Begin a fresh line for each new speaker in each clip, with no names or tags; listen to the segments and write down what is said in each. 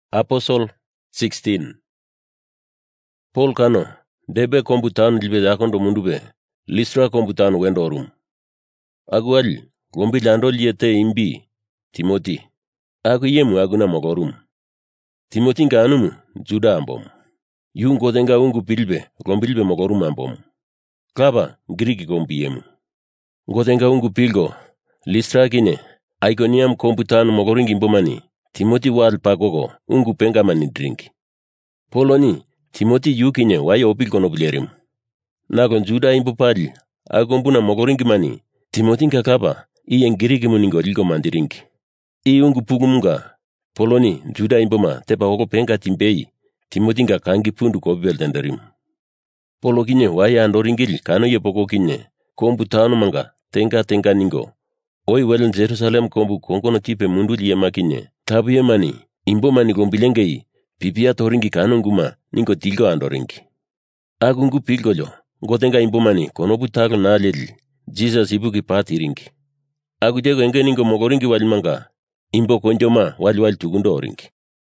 Apostle 16. Paul kano debe kombutan libe dakondo mundube Listra kombutan wendorum. Agual gombi lando liete imbi Timoti. Agu yemu aguna mogorum. Timoti nga anumu juda ambom. Yungo denga ungu pilbe gombilbe mogorum ambom. Klaba Griki gombi yemu. Godenga ungu pilgo Listra kine Iconium kombutan mogoringi mbomani. Timoti wal pagogo ungu penga mani drink. Poloni Timoti yukine waya opil kono bulerim. Nagon juda imbu pali agombuna mogoringi mani Timoti nkakaba iyen girigi muningo ligo mandiringi. Ungu pugumunga Poloni juda imbuma tepa oko penga timbei Timoti kangi pundu ko beldendarim. Polo kine waya andoringil kano yepoko kine kombutano manga tenga ningo. Oi welen Jerusalem kombu konkono tipe mundu liyema kine. Tabu yemani imbo mani gombilengei pipia toringi kanonguma ningo tilgo andoringi. Agungu pilgolo gotenga imbo mani konobu tago na leli Jesus ibuki patiringi. Agu jego enge ningo mogoringi walimanga imbo konjoma wali tugundo oringi.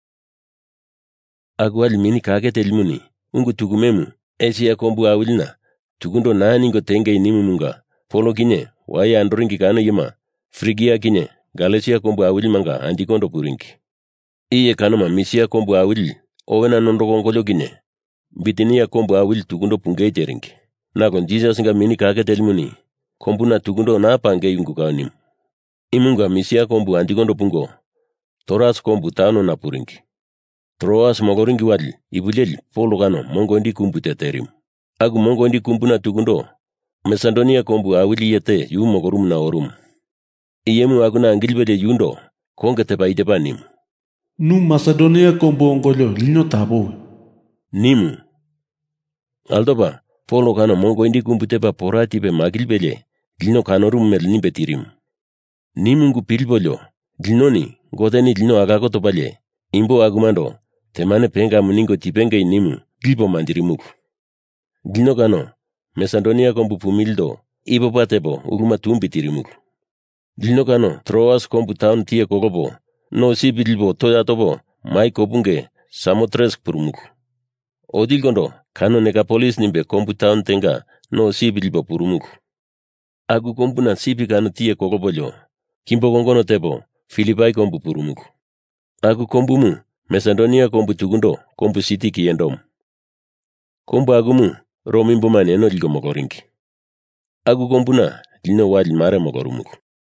Agu wali mini kage telimuni ungu tugumemu ya kombu awilna tugundo na ningo tenge inimu munga. Polo kine waya andoringi kano yema Frigia kine Galatia kombu awil manga andikondo puringi. Iye kanoma misia kombu awil owena nondo kongolo kine. Bitinia kombu awil tugundo punge jeringi. Nakon Jesus nga mini kage telimuni kombu na tugundo na pange yungu kaunim. Imunga misia kombu andikondo pungo. Toras kombu tano na puringi. Troas mogoringi wali ibuleli Polo kano mongo ndi kumbu teterim. Agu mongo ndi kumbu na tugundo. Mesandonia kombu awili yete yu mogorum na orum. Iyemu aguna angilbede yundo konge tepa itepa nimu.
Nu Macedonia kombu ongolo lino tabo.
Nimu. Aldoba Polo kano mongo indi kumbu tepa porati pe magilbele lino kanorum mel nimbetirim. Nimu ngu pilbolyo linoni godeni lino agago topale imbo agumando temane penga muningo tipenge nimu gilbo mandirimuku. Lino kano Macedonia kombu pumildo ibo patebo uruma tumbitirimuku. Lino kano Troas kombu town tie kogobo no sibilbo toya tobo mai kobunge Samothrace purumuku. Odilgondo kano Negapolis nimbe kombu town tenga no sibilbo purumuku. Agu kombu na sibi kano tie kogobolyo kimbo gongono tebo Filipai kombu purumuku. Agu kombumu Macedonia kombu tugundo kombu city kiyendom. Kombu agumu Rome imbumane eno ligo mogoringi. Agu kombuna lino wali mare mogorumuku.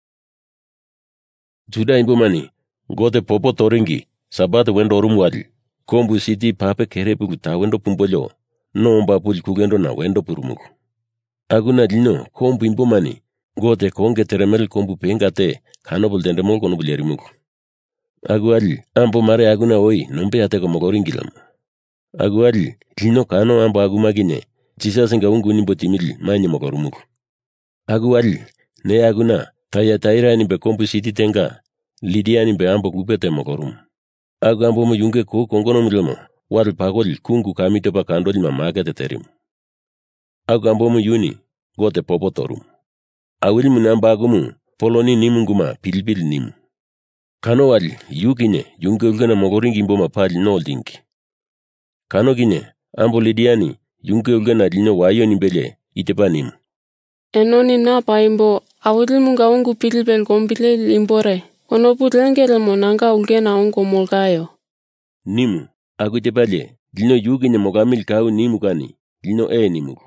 Juda imbumani gote popo toringi sabat wendo orum wali. Kombu city pape kerepu ta wendo pumbolyo no omba puli kugendo na wendo purumuku. Agu na lino kombu imbumani gote konge teremel kombu pengate kanobul dendemol konobulerimuku. Agu wali ambo mare agu na oi nombe ateko mogoringilam. Agu wali lino kano ambo agu magine Jesus nga ungu nimbo timili manye mogorumuku. Agu wali ne aguna taira nimbe kombu city tenga Lidia nimbe ambo kupete mogorum. Agu ambo mo yunge ko kongono mulemo wal pagol kungu kamite pa kandoli mamaga teterim. Agu ambo mo yuni gote popotorum. Awil munamba agumu Poloni nimunguma pilbil nimu. Kano wali yukine yunge ulgana mogoringi mboma pali noldingi. Kano gine ambo Lidiani yunge ulgana lino wayo nimbele itepa nimu.
Enoni na paimbo awil munga ungu pilbel gombile limbore. Ono putlengele monanga ulgena ungo molgayo.
Nimu agu tepale lino yugine mogamil kau nimu kani lino nimu.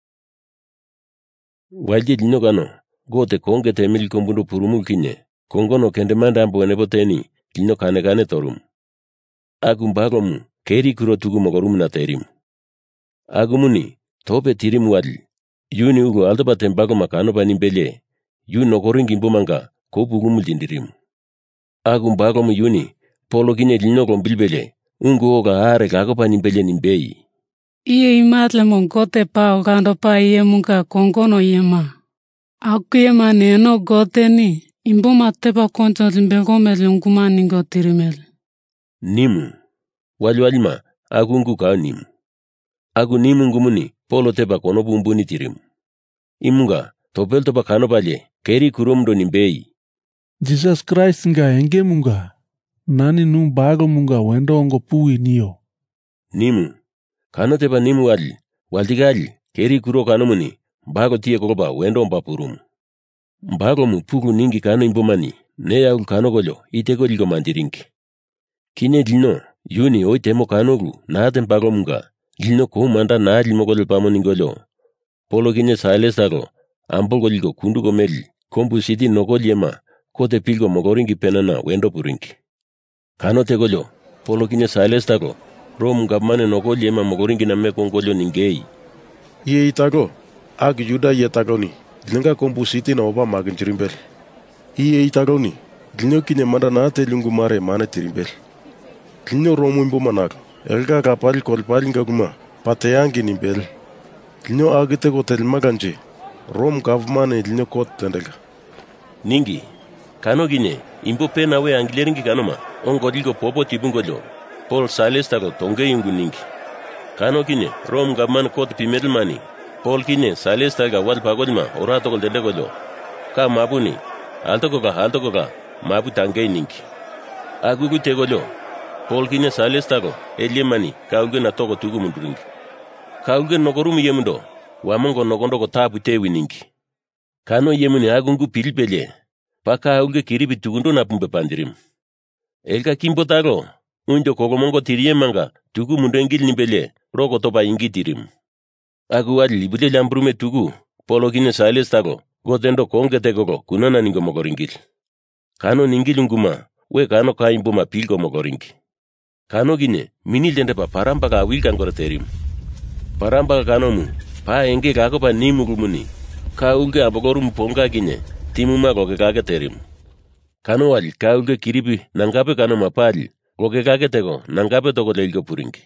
Walje lino kano gote konge temil kombundo purumul kine kongono kendemanda ambo eneboteni lino kane torum. Agu mbagomu keri kuro tugu mogorum na terim. Agumuni tope tirim wali yuni ugo aldoba tembago makano banimbele yu nogoringi mbumanga ko bugumul dindirim. Agu mbagomu yuni Polo kine lino gombilbele ungu oga are gago banimbele nimbei.
Iye imatle mongote pa ogando pa iye munga kongono yema. Aku yema neno gote ni imbuma tepa koncho limbego melunguma ningo tirimel.
Nimu walima agu ungu ka nimu. Agu nimu ngumuni Polo tepa kono bumbuni tirim. Imunga topel topa kano pale keri kurumdo nimbei.
Jesus Christ nga enge munga nani nung bago munga wendo ongo puwi niyo.
Nimu. Kano tepa nimu waldigali, keri kuro kano muni, bago tiye kokoba wendo omba purumu. Bago mu puku ningi kano imbomani, ne yaul kano golyo, iteko ligo mandirinki. Kine lino, yuni oi temo kano gu, naaten bago munga, lino kumanda naa limo golyo pamo ningolyo. Polo kine sailes tago, ambol golyo kundu gomeli, kombu siti nokol yema, kote pilgo mogoringi penana wendo purinki. Kano te golyo, polo kine sailes tago, rom gabmane nokol yema mogoringi na me kongolyo ningei.
Iye itago, ag yuda ye tagoni, linga kombu siti na oba magin tirimbel. Iye itagoni, lino kine manda naate lungu mare mane tirimbel. Lino romu imbo manak, elga kapal kolpal inga kuma, pateyangi nimbel. Lino agite kotel maganje, rom gavmane lino kot tendega.
Ningi, kano gine, imbo pena we angleringi kanoma, ongo ligo popo tibungolyo, Paul Silas tago tonge yungu ningi. Kano gine, rom gavman kot pimedelmani, Paul kine Silas taga wal pagolma, orato gol dedegolyo. Ka mabuni, alto koka, mabu tangei ningi. Agugu tegolyo, Paul kine Silas tago, mani, kaulge na toko tugu munduringi. Kaulge nokorumi yemundo, wamongo nokondo ko tapu tewi ningi. Kano yemuni agungu pilipele, paka aulge kiribi tugundo na pumbe pandirim. Elka kimbo tago, unjo kogomongo tiriyemanga, tugu mundengil nimbele, roko topa ingi tirim. Agu wali libule lambrume tugu, Polo kine Silas tago, gotendo konge tegogo, kunana ningo mogoringil. Kano ningilunguma, we kano kaimboma pilgo mogoringi. Kano gine, minil dende pa parambaka awilkan kore terim. Parambaka kano mu, pa enge kako pa nimu gumuni, ka ulge abogorum ponga gine, timuma goge kage terim. Kano wali ka ulge kiribi nangape kano mapali, goge kage tego nangape togo lelgo puringi.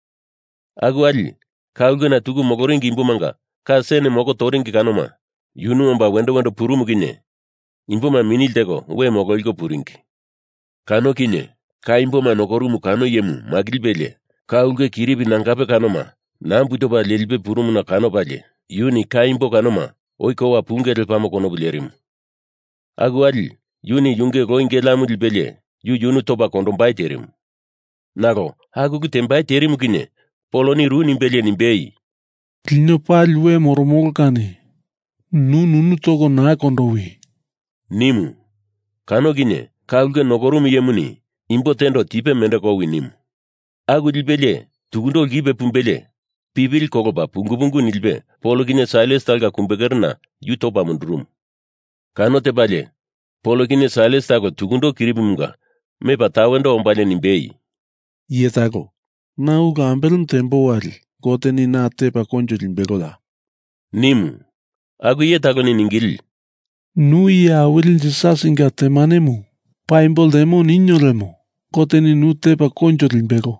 Agu wali, ka ulge na tugu mogoringi imbumanga, ka sene mogo toringi kano ma, yunu omba wendo purumu gine, imbuma minil tego we mogo ilgo puringi. Kano kine, ka imbuma nogorumu kano yemu magilbele, ka ulge kiribi nangape kano ma, nambuto ba lelbe purumu na kano pale, yuni ka imbo kano ma, oiko wa pungere pamo kono bulerim. Agu wali, yuni yunge goinge lamu dilbele, yunu toba kondombai terim. Nago, hagu kutembai terim kine, poloni ru nimbele nimbei.
Lino pali we moromol kane, nunu togo na kondowi.
Nimu, kano gine, kaulge nogorum yemuni, imbo tendo tipe mende kowi nimu. Agu dilbele, tugundo gibe pumbele, pibil kogoba pungu nilbe, Polo kine Silas talga kumbegerna, yu toba mundurum. Kano te bale, Polo kine Silas tago tugundo kiribumunga, me patawendo ombale nimbei.
Iye tago, na uga ambelum tembo wali, gote ni na tepa konjo limbegola.
Nimu, agu iye tago ni ningil.
Nui ya wilin jisasinga temanemu, paimbol demo niño lemo, gote ni nu tepa konjo limbego.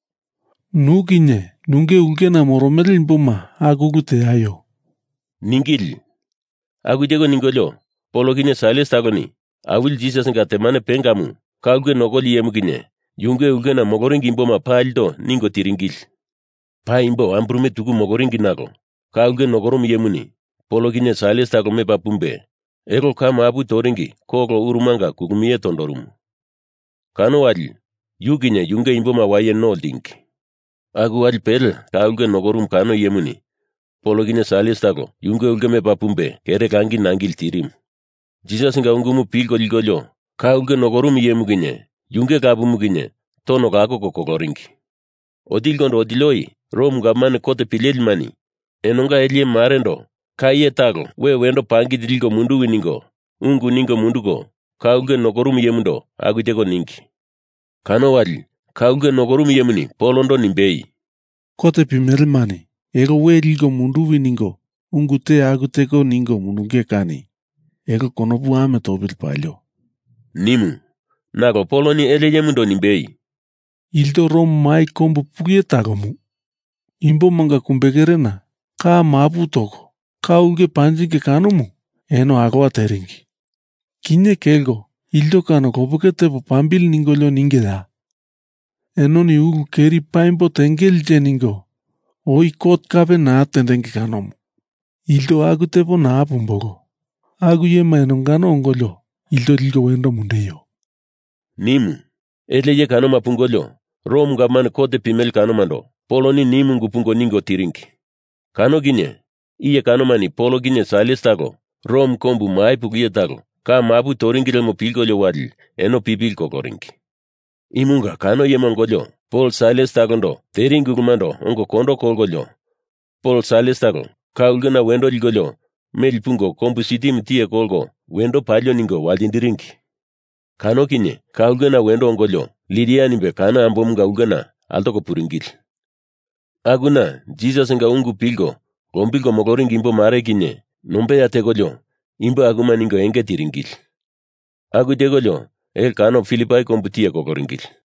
Nu kine, nunge ulge na moromel limboma, agugu te ayo.
Ningil, agu jego ningolyo, Polo kine Silas tago ni, awil jisasinga temane pengamu, kauge nogoli yemu kine, yunge ulge na mogoringi imboma paldo ningo tiringil. Pa imbo ambrume tugu mogoringi nago, kauge nogorum yemuni, Polo kine Silas tago me papumbe, ego kama abu toringi, kogo urumanga kugumie tondorum. Kano wali, yugine yunge imboma waye no dinki. Agu wali pel, kauge nogorum kano yemuni, Polo kine Silas tago, yunge ulge me papumbe, kere kangi nangil tirim. Jesus nga ungumu pilgo ligolyo, kauge nogorum yemu gine, yunge gabumu gine, tono gago kokogoringi. Odilgondo odiloi, rom gamane kote pilel mani, enonga elie marendo, ka iye tago, we wendo pangi dilgo mundu winingo, ungu ningo mundugo, kauge nogorum yemundo, agutego ningi. Kano wali, kauge nogorum yemuni, polondo nimbei.
Kote pimel mani, ego we dilgo mundu winingo, ungu te agutego ningo mununge kani. Ego konopu ame tobil palyo.
Nimu, nago poloni ele yemundo nimbei.
Ildo rom mai kombu puye tagomu. Imbo manga kumbegerena, ka mapu togo, ka ulge panjinge kanomu, eno agwa teringi. Kine kelgo, ildo kano kobuke tepo pambil ningolyo ningeda. Eno ni ugu keri paimbo tengel je ningo, oi kot kabe na tendengi kanomu. Ildo agu tepo na apumbogo. Agu yema enongano ongolyo, ildo dilgo wendo mundeyo.
Nimu, Ele ye kano mapungolyo, Rom gaman kote pimel kano mando, polo ni nimungu pungo ningo tirinki. Kano ginye, iye kano mani polo ginye sales tago, Rom kombu mai pugiye tago, ka mabu toringile mo pilgolyo wadil, eno pipil kokorinki. Imunga kano ye mongolyo, Pol sales tagondo, teringu kumando, ongo kondo kolgolyo. Pol sales tago, ka ulgana wendo ligolyo, melpungo kombu siti mtie kolgo, wendo palyo ningo wadindirinki. Kano kinye, ka ulgana wendo ongolyo, lidia nimbe kana ambomunga ulgana, altoko puringil. Aguna, Jesus nga ungu pilgo, gompilgo mokoringi imbo mare kinye, nombe ya tegolyo, imbo aguma ningo enge tiringil. Agu tegolyo, el kano Filipai komputia kokoringil.